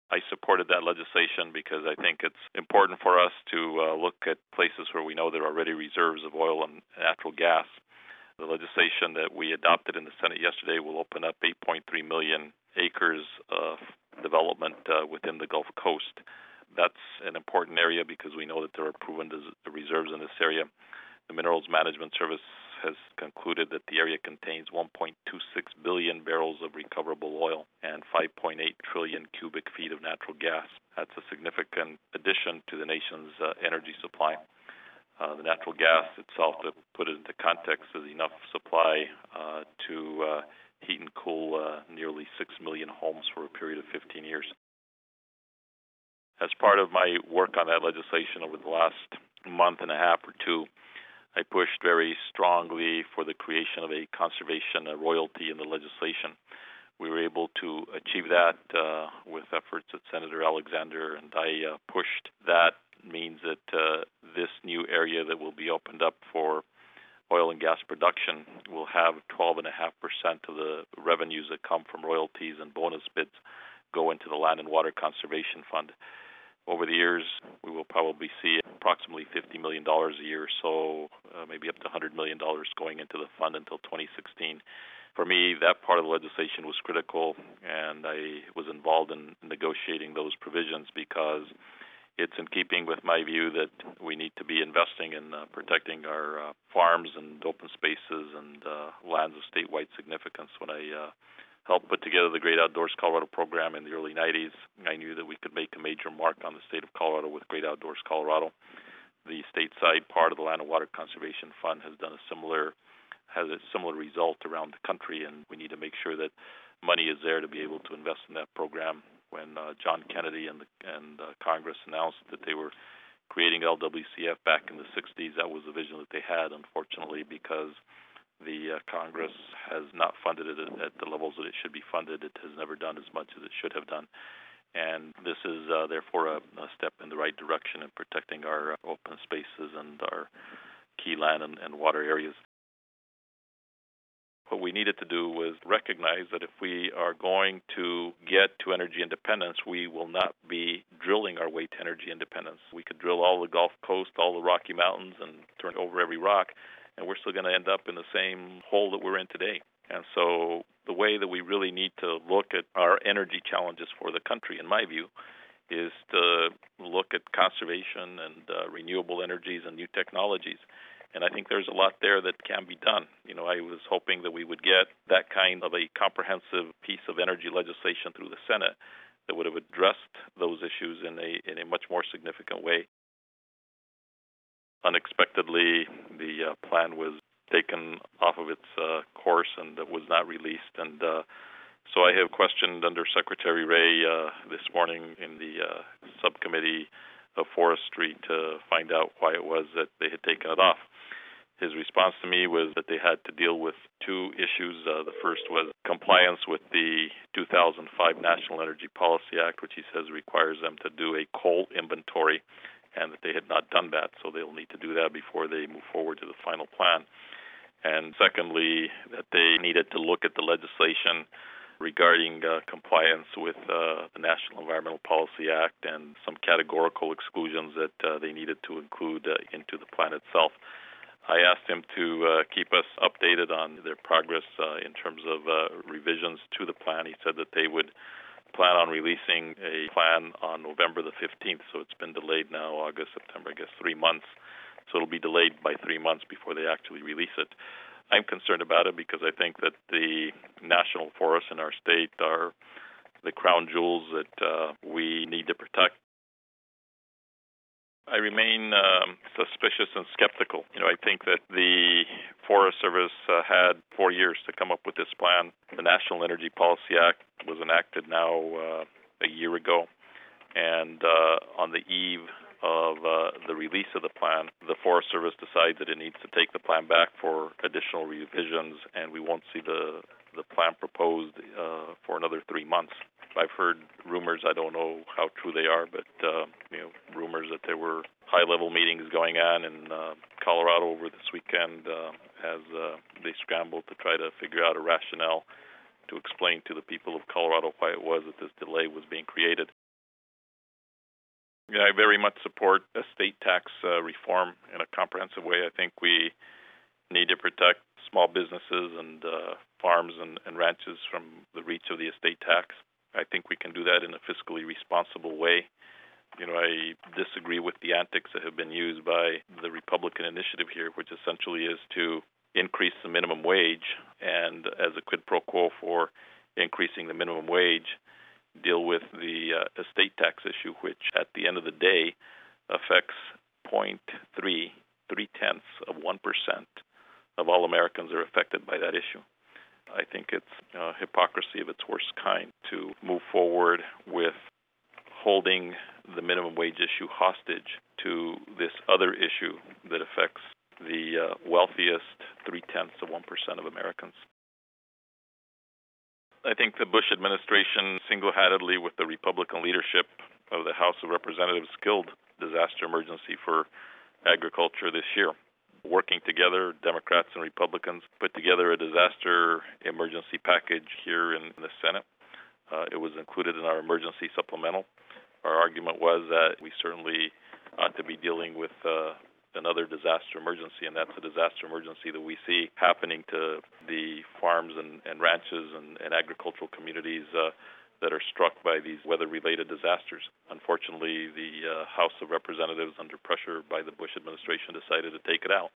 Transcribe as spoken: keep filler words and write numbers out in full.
I supported that legislation because I think it's important for us to uh, look at places where we know there are already reserves of oil and natural gas. The legislation that we adopted in the Senate yesterday will open up eight point three million acres of development uh, within the Gulf Coast. That's an important area because we know that there are proven reserves in this area. The Minerals Management Service has concluded that the area contains one point two six billion barrels of recoverable oil and five point eight trillion cubic feet of natural gas. That's a significant addition to the nation's uh, energy supply. Uh, the natural gas itself, to put it into context, is enough supply uh, to uh, heat and cool uh, nearly six million homes for a period of fifteen years. As part of my work on that legislation over the last month and a half or two, I pushed very strongly for the creation of a conservation a royalty in the legislation. We were able to achieve that uh, with efforts that Senator Alexander and I uh, pushed. That means that uh, this new area that will be opened up for oil and gas production will have twelve point five percent of the revenues that come from royalties and bonus bids go into the Land and Water Conservation Fund. Over the years, we will probably see approximately fifty million dollars a year, so uh, maybe up to one hundred million dollars going into the fund until twenty sixteen. For me, that part of the legislation was critical, and I was involved in negotiating those provisions because it's in keeping with my view that we need to be investing in uh, protecting our uh, farms and open spaces and uh, lands of statewide significance. When I uh, helped put together the Great Outdoors Colorado program in the early nineties, I knew that we could make a major mark on the state of Colorado with Great Outdoors Colorado. The stateside part of the Land and Water Conservation Fund has done a similar has a similar result around the country, and we need to make sure that money is there to be able to invest in that program. When uh, John Kennedy and, the, and uh, Congress announced that they were creating L W C F back in the sixties, that was the vision that they had. Unfortunately, because the uh, Congress has not funded it at the levels that it should be funded, it has never done as much as it should have done. And this is, uh, therefore, a, a step in the right direction in protecting our uh, open spaces and our key land and, and water areas. What we needed to do was recognize that if we are going to get to energy independence, we will not be drilling our way to energy independence. We could drill all the Gulf Coast, all the Rocky Mountains, and turn over every rock, and we're still going to end up in the same hole that we're in today. And so the way that we really need to look at our energy challenges for the country, in my view, is to look at conservation and uh, renewable energies and new technologies. And I think there's a lot there that can be done. You know, I was hoping that we would get that kind of a comprehensive piece of energy legislation through the Senate that would have addressed those issues in a in a much more significant way. Unexpectedly, the uh, plan was taken off of its uh, course and was not released. And uh, so I have questioned Under Secretary Ray uh, this morning in the uh, subcommittee of forestry to find out why it was that they had taken it off. His response to me was that they had to deal with two issues. Uh, the first was compliance with the two thousand five National Energy Policy Act, which he says requires them to do a coal inventory, and that they had not done that, so they'll need to do that before they move forward to the final plan. And secondly, that they needed to look at the legislation regarding uh, compliance with uh, the National Environmental Policy Act and some categorical exclusions that uh, they needed to include uh, into the plan itself. I asked him to uh, keep us updated on their progress uh, in terms of uh, revisions to the plan. He said that they would plan on releasing a plan on November the fifteenth, so it's been delayed now, August, September, I guess three months. So it'll be delayed by three months before they actually release it. I'm concerned about it because I think that the national forests in our state are the crown jewels that uh, we need to protect. I remain um, suspicious and skeptical. You know, I think that the Forest Service uh, had four years to come up with this plan. The National Energy Policy Act was enacted now uh, a year ago, and uh, on the eve of uh, the release of the plan, the Forest Service decides that it needs to take the plan back for additional revisions, and we won't see the the plan proposed uh, for another three months. I've heard rumors, I don't know how true they are, but uh, you know, rumors that there were high-level meetings going on in uh, Colorado over this weekend uh, as uh, they scrambled to try to figure out a rationale to explain to the people of Colorado why it was that this delay was being created. Yeah, I very much support estate tax uh, reform in a comprehensive way. I think we need to protect small businesses and uh, farms and, and ranches from the reach of the estate tax. I think we can do that in a fiscally responsible way. You know, I disagree with the antics that have been used by the Republican initiative here, which essentially is to increase the minimum wage and, as a quid pro quo for increasing the minimum wage, deal with the uh, estate tax issue, which at the end of the day affects zero point three, three-tenths of one percent of all Americans are affected by that issue. I think it's uh, hypocrisy of its worst kind to move forward with holding the minimum wage issue hostage to this other issue that affects the uh, wealthiest three-tenths of one percent of Americans. I think the Bush administration single-handedly, with the Republican leadership of the House of Representatives, killed disaster emergency for agriculture this year. Working together, Democrats and Republicans put together a disaster emergency package here in the Senate. Uh, it was included in our emergency supplemental. Our argument was that we certainly ought to be dealing with uh, another disaster emergency, and that's a disaster emergency that we see happening to the farms and, and ranches and, and agricultural communities uh, that are struck by these weather-related disasters. Unfortunately, the uh, House of Representatives, under pressure by the Bush administration, decided to take it out.